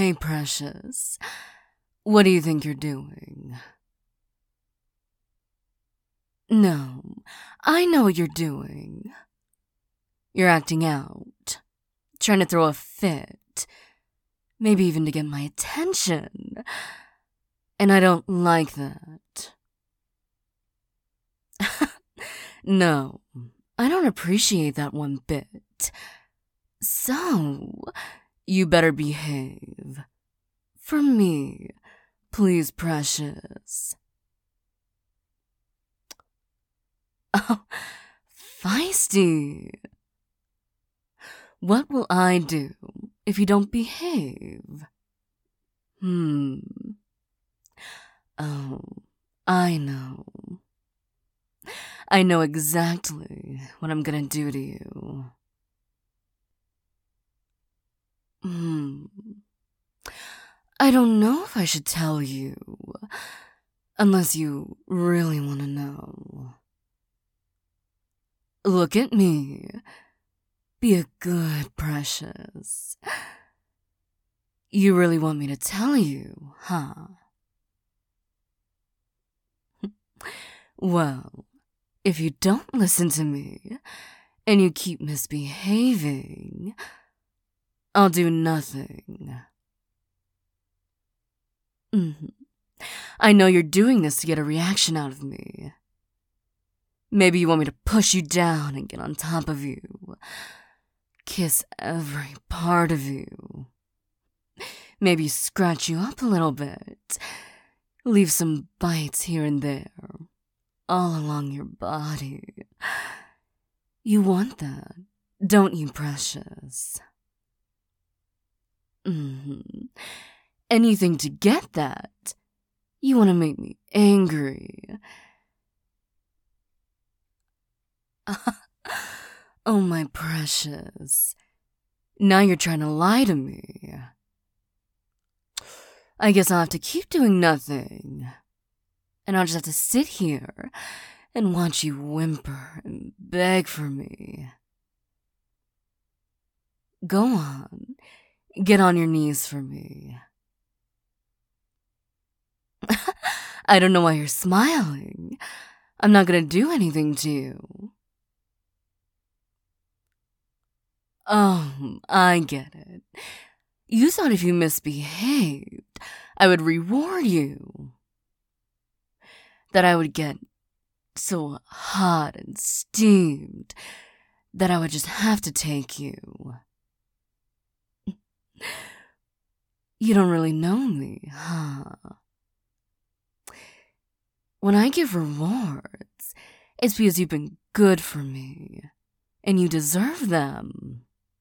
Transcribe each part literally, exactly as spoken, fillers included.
Hey, precious. What do you think you're doing? No, I know what you're doing. You're acting out, trying to throw a fit, maybe even to get my attention. And I don't like that. No, I don't appreciate that one bit. So, you better behave. For me, please, precious. Oh, feisty. What will I do if you don't behave? Hmm. Oh, I know. I know exactly what I'm gonna do to you. Hmm. I don't know if I should tell you, unless you really want to know. Look at me. Be a good precious. You really want me to tell you, huh? Well, if you don't listen to me, and you keep misbehaving, I'll do nothing. Mm-hmm. I know you're doing this to get a reaction out of me. Maybe you want me to push you down and get on top of you. Kiss every part of you. Maybe scratch you up a little bit. Leave some bites here and there, all along your body. You want that, don't you, precious? Mm-hmm. Anything to get that. You want to make me angry. Oh, my precious. Now you're trying to lie to me. I guess I'll have to keep doing nothing. And I'll just have to sit here and watch you whimper and beg for me. Go on. Get on your knees for me. I don't know why you're smiling. I'm not gonna do anything to you. Oh, I get it. You thought if you misbehaved, I would reward you. That I would get so hot and steamed that I would just have to take you. You don't really know me, huh? When I give rewards, it's because you've been good for me, and you deserve them.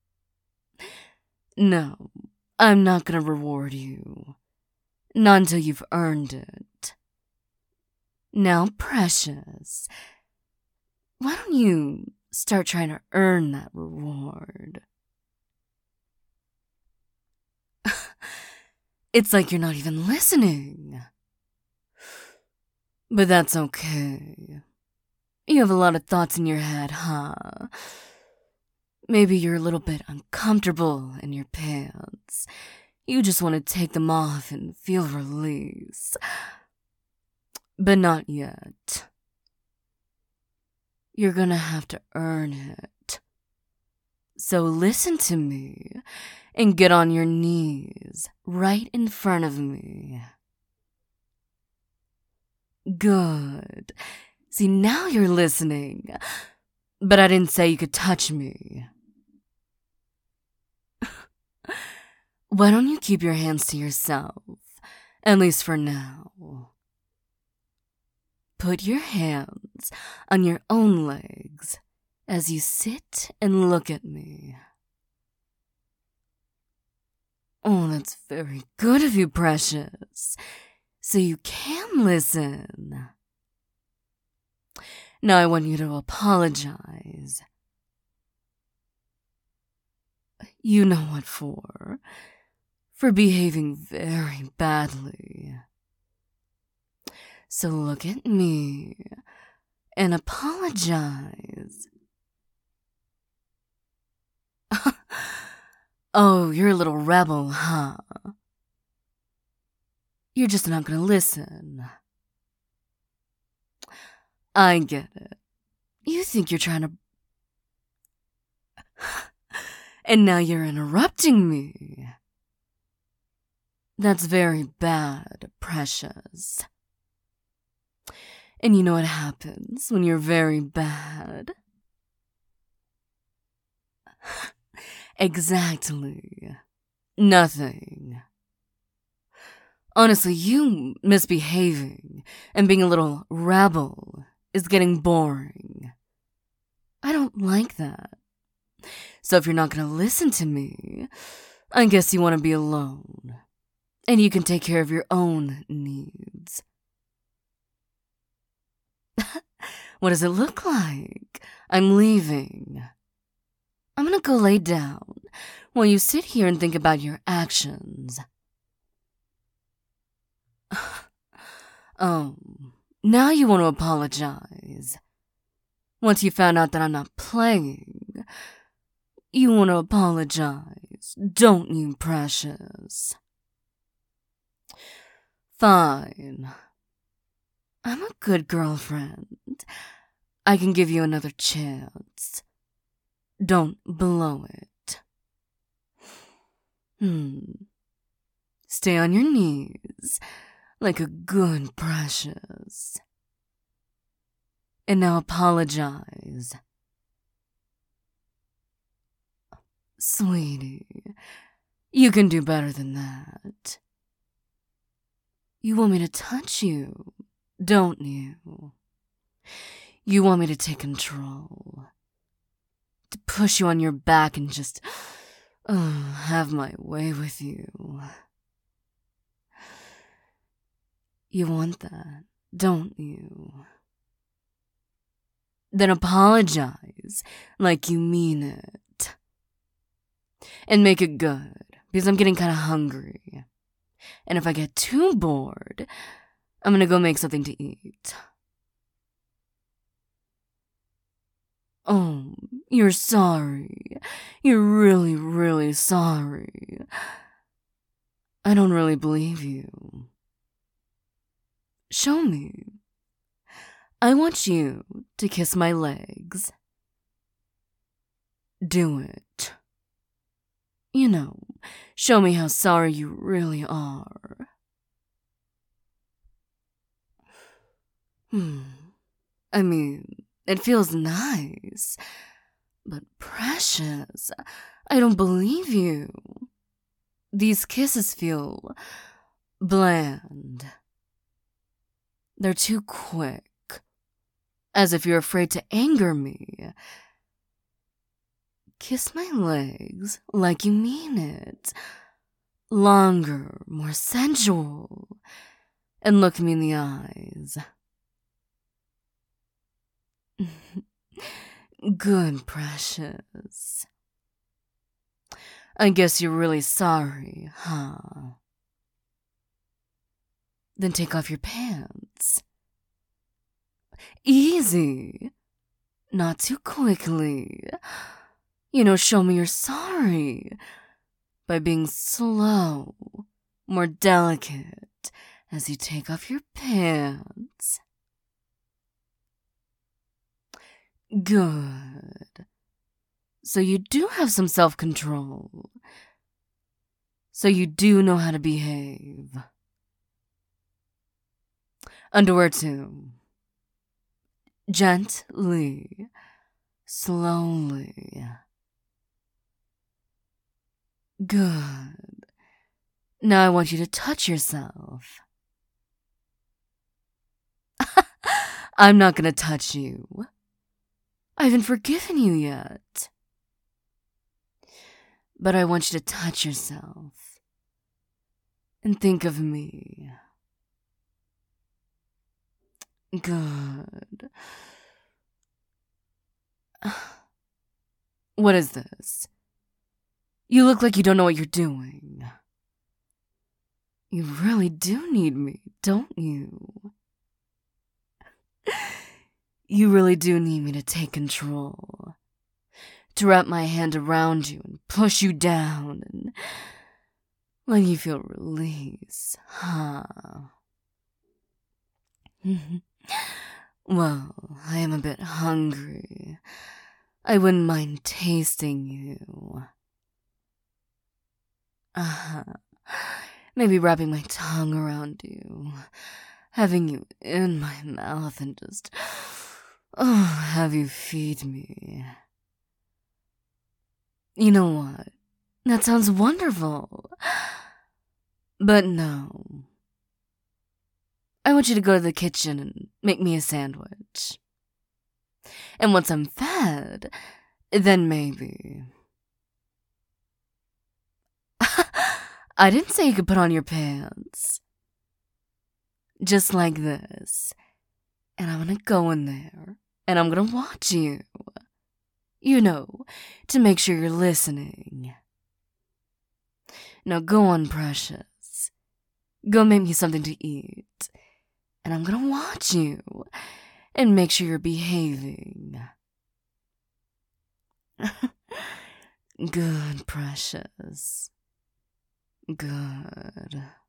No, I'm not gonna reward you. Not until you've earned it. Now, precious, why don't you start trying to earn that reward? It's like you're not even listening. But that's okay. You have a lot of thoughts in your head, huh? Maybe you're a little bit uncomfortable in your pants. You just want to take them off and feel release. But not yet. You're gonna have to earn it. So listen to me and get on your knees right in front of me. Good. See, now you're listening. But I didn't say you could touch me. Why don't you keep your hands to yourself, at least for now? Put your hands on your own legs as you sit and look at me. Oh, that's very good of you, precious. So you can listen. Now I want you to apologize. You know what for. For behaving very badly. So look at me and apologize. Oh, you're a little rebel, huh? You're just not gonna listen. I get it. You think you're trying to... And now you're interrupting me. That's very bad, Precious. And you know what happens when you're very bad? Exactly. Nothing. Honestly, you misbehaving and being a little rebel is getting boring. I don't like that. So if you're not gonna listen to me, I guess you want to be alone. And you can take care of your own needs. What does it look like? I'm leaving. I'm gonna go lay down while you sit here and think about your actions. Oh, now you want to apologize. Once you found out that I'm not playing, you want to apologize, don't you, Precious? Fine. I'm a good girlfriend. I can give you another chance. Don't blow it. Hmm. Stay on your knees, like a good Precious. And now apologize. Sweetie, you can do better than that. You want me to touch you, don't you? You want me to take control. To push you on your back and just oh, have my way with you. You want that, don't you? Then apologize like you mean it. And make it good, because I'm getting kind of hungry. And if I get too bored, I'm gonna go make something to eat. Oh, you're sorry. You're really, really sorry. I don't really believe you. Show me. I want you to kiss my legs. Do it. You know, show me how sorry you really are. Hmm. I mean, it feels nice. But Precious, I don't believe you. These kisses feel bland. They're too quick. As if you're afraid to anger me. Kiss my legs like you mean it. Longer, more sensual. And look me in the eyes. Good, Precious. I guess you're really sorry, huh? Then take off your pants. Easy. Not too quickly. You know, show me you're sorry. By being slow, more delicate, as you take off your pants. Good. So you do have some self-control. So you do know how to behave. Underwear too. Gently. Slowly. Good. Now I want you to touch yourself. I'm not gonna touch you. I haven't forgiven you yet. But I want you to touch yourself. And think of me. Good. What is this? You look like you don't know what you're doing. You really do need me, don't you? You really do need me to take control. To wrap my hand around you and push you down and Like you feel release, huh? Well, I am a bit hungry. I wouldn't mind tasting you. Uh-huh. Maybe wrapping my tongue around you, having you in my mouth and just, oh, have you feed me. You know what? That sounds wonderful. But no. I want you to go to the kitchen and make me a sandwich. And once I'm fed, then maybe. I didn't say you could put on your pants. Just like this. And I'm gonna go in there, and I'm gonna watch you. You know, to make sure you're listening. Now go on, precious. Go make me something to eat. And I'm gonna watch you, and make sure you're behaving. Good, precious. Good.